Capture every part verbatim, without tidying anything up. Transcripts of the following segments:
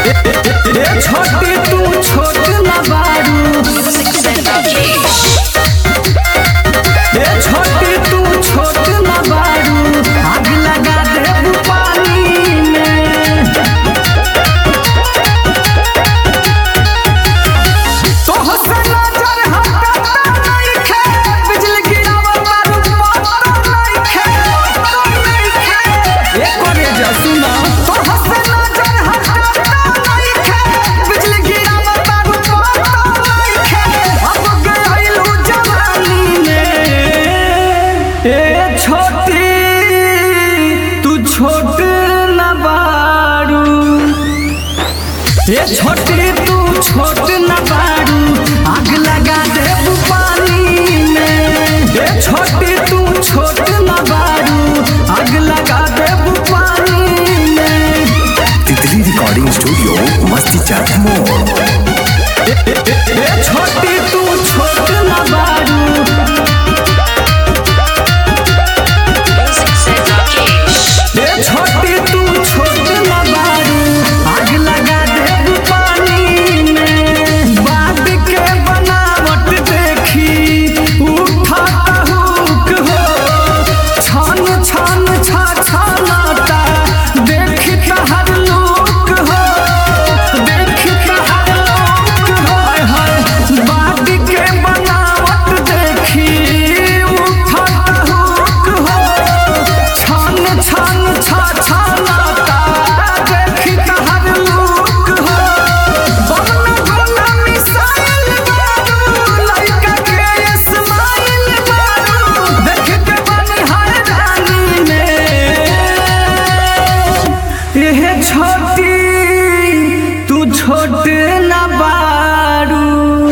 छोटी तू छोट ना बारू ए छोटी तू छोट ना बारू आग लगा दे पानी में तो हसन नजर हटता नहीं खे बिजली गिरावा मारू पता नहीं खे नहीं खे ए करे जा सुना तो हसन नजर हटता नहीं खे बिजली गिरावा मारू पता नहीं खे अब गइलू जवानी में ए छोटी तू छोट ना बारू ए छोटी तू छोट ना बारू आग लगा दे पानी में ए छोटी तू छोट ना बारू आग लगा दे पानी में तितली रिकॉर्डिंग स्टूडियो मस्ती चाट मोड़। ए छोटी तू छोट ना बारू ए छोटी तू छोट ना बारू आग लगा दे पानी में बात के बनावट देखी उठा हुक हो छान छान छा छानाता देख तहर लोक हो देख तहर लोक हो हाय बात के बनावट देखी उठा हुक हो छान छान छा छानाता देख तहर लोक हो बोलना बोलना मिसाइल मारू लइका के स्माइल मारू देख के बनी हैरानी में ये छोटी तू छोट ना बारू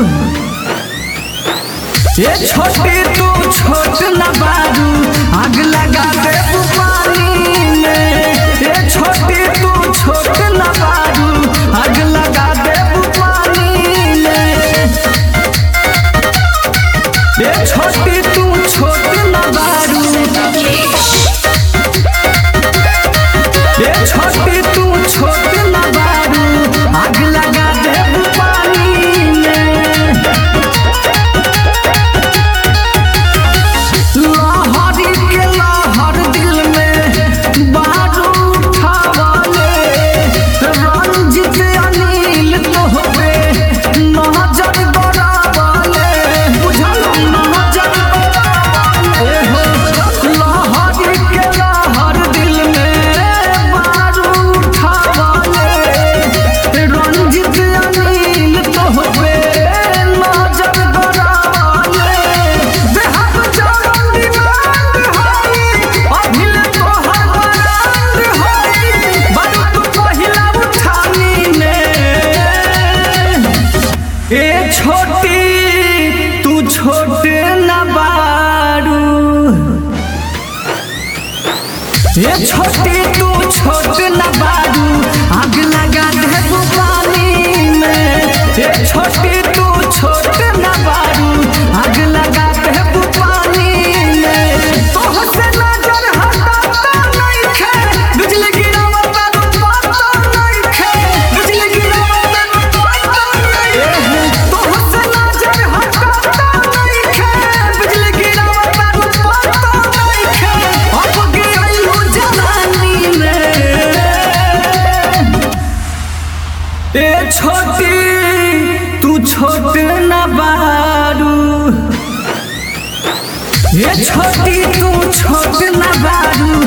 ये छोटी तू छोट ना बारू आग लगा दे पानी में ये छोटी तू छोट ना बारू आग लगा दे पानी में ये छोटी तू छोट ना बारू ये छोटी तू छोट ना बारू आग लगा दे पानी में लहरी के लहर दिल में बारू उठावले रंजित अनिल तोहबे नजर गड़ावले बुझल नजर गड़ावले हो लहरी के लहर दिल में बारू उठावले रंजित अनिल तोहबे नजर गड़ावले बेहद जवान डिमांड होई अभिल तोहर बरांड होई बारू तू पहिला उठानी में ए छोटी तू छोट ना बारू ए छोटी तू छोट ना बारू आग लगा दे पानी में ए छोटी तू छोट ना बारू आग लगा दे पानी में तो हसे नजर हटता नहीं खे बिजली गिरावा मारू पता नहीं खे बिजली गिरावा मारू पता नहीं खे तो हसे नजर हटता नहीं खे बिजली गिरावा मारू पता नहीं खे अब गइलू जवानी में ए छोटी तू छोट ना बारू ए छोटी तू छोट ना बारू